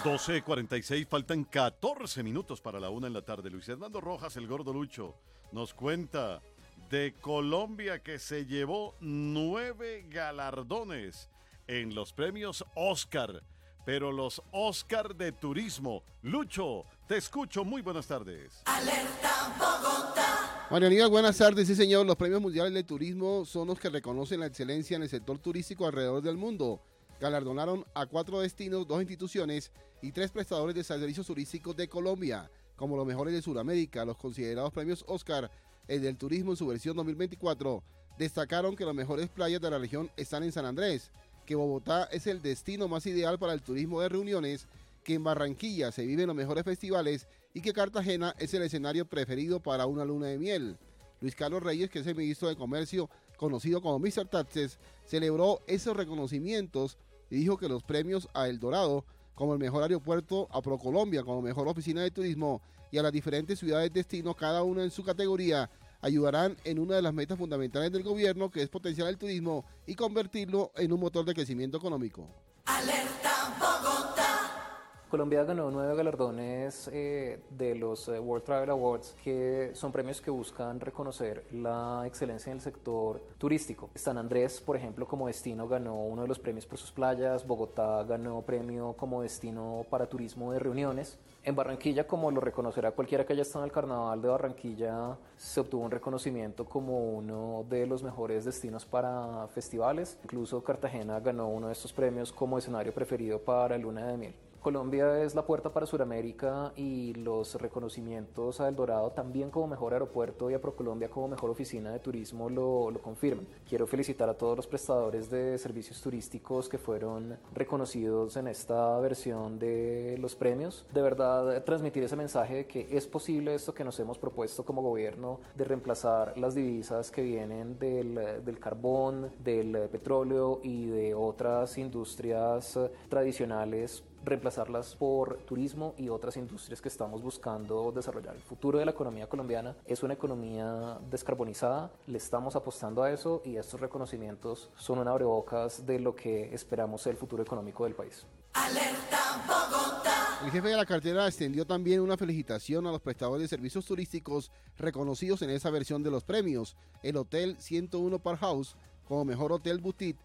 12:46, faltan 14 minutos para la 1 en la tarde. Luis Hernando Rojas, el Gordo Lucho, nos cuenta de Colombia, que se llevó 9 galardones en los premios Oscar, pero los Oscar de turismo. Lucho, te escucho, muy buenas tardes. Alerta Bogotá. María Aníbal, buenas tardes. Sí, señor, los premios mundiales de turismo son los que reconocen la excelencia en el sector turístico alrededor del mundo. Galardonaron a 4 destinos, 2 instituciones y 3 prestadores de servicios turísticos de Colombia, como los mejores de Sudamérica. Los considerados premios Oscar, el del turismo en su versión 2024, destacaron que las mejores playas de la región están en San Andrés, que Bogotá es el destino más ideal para el turismo de reuniones, que en Barranquilla se viven los mejores festivales y que Cartagena es el escenario preferido para una luna de miel. Luis Carlos Reyes, que es el ministro de Comercio, conocido como Mr. Taxes, celebró esos reconocimientos y dijo que los premios a El Dorado como el mejor aeropuerto, a ProColombia como mejor oficina de turismo y a las diferentes ciudades destino, cada una en su categoría, ayudarán en una de las metas fundamentales del gobierno, que es potenciar el turismo y convertirlo en un motor de crecimiento económico. Alerta Bogotá. Colombia ganó 9 galardones de los World Travel Awards, que son premios que buscan reconocer la excelencia en el sector turístico. San Andrés, por ejemplo, como destino ganó uno de los premios por sus playas. Bogotá ganó premio como destino para turismo de reuniones. En Barranquilla, como lo reconocerá cualquiera que haya estado en el Carnaval de Barranquilla, se obtuvo un reconocimiento como uno de los mejores destinos para festivales. Incluso Cartagena ganó uno de estos premios como escenario preferido para Luna de Miel. Colombia es la puerta para Sudamérica y los reconocimientos a El Dorado también como mejor aeropuerto y a ProColombia como mejor oficina de turismo lo confirman. Quiero felicitar a todos los prestadores de servicios turísticos que fueron reconocidos en esta versión de los premios. De verdad, transmitir ese mensaje de que es posible esto que nos hemos propuesto como gobierno, de reemplazar las divisas que vienen del carbón, del petróleo y de otras industrias tradicionales, reemplazarlas por turismo y otras industrias que estamos buscando desarrollar. El futuro de la economía colombiana es una economía descarbonizada, le estamos apostando a eso y estos reconocimientos son un abrebocas de lo que esperamos ser el futuro económico del país. Alerta Bogotá. El jefe de la cartera extendió también una felicitación a los prestadores de servicios turísticos reconocidos en esa versión de los premios: el Hotel 101 Park House como mejor hotel boutique,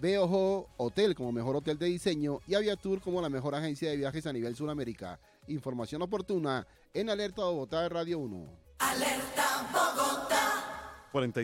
BOJO Hotel como mejor hotel de diseño y Aviatur como la mejor agencia de viajes a nivel Sudamérica. Información oportuna en Alerta Bogotá de Radio 1. Alerta Bogotá.